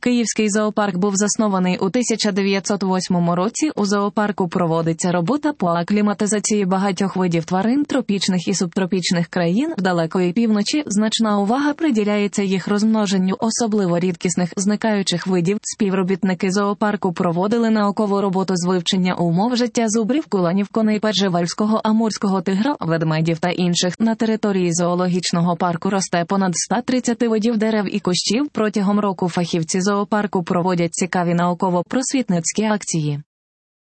Київський зоопарк був заснований у 1908 році. У зоопарку проводиться робота по акліматизації багатьох видів тварин тропічних і субтропічних країн. В далекої півночі значна увага приділяється їх розмноженню особливо рідкісних зникаючих видів. Співробітники зоопарку проводили наукову роботу з вивчення умов життя зубрів, куланів, коней, першивальського, амурського тигра, ведмедів та інших. На території зоологічного парку росте понад 130 видів дерев і кущів. Протягом року фахівці зоопарку проводять цікаві науково-просвітницькі акції.